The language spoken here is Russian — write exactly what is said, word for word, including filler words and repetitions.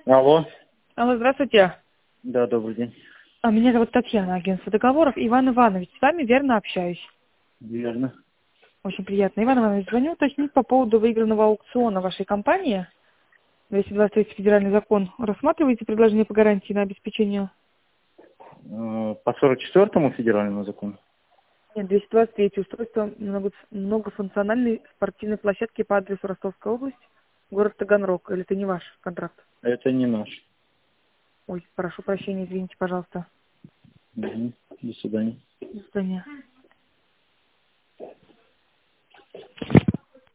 Алло. Алло, здравствуйте. Да, добрый день. А, Меня зовут Татьяна, агентство договоров. Иван Иванович, с вами верно общаюсь. Верно. Очень приятно. Иван Иванович, звоню уточнить по поводу выигранного аукциона вашей компании. двести двадцать третий федеральный закон. Рассматриваете предложение по гарантии на обеспечение? Э, По сорок четвёртому федеральному закону? Нет, двести двадцать третий устройство много- многофункциональной спортивной площадки по адресу Ростовская область, город Таганрог. Или это не ваш контракт? Это не наш. Ой, прошу прощения, извините, пожалуйста. Мгм. До свидания. До свидания.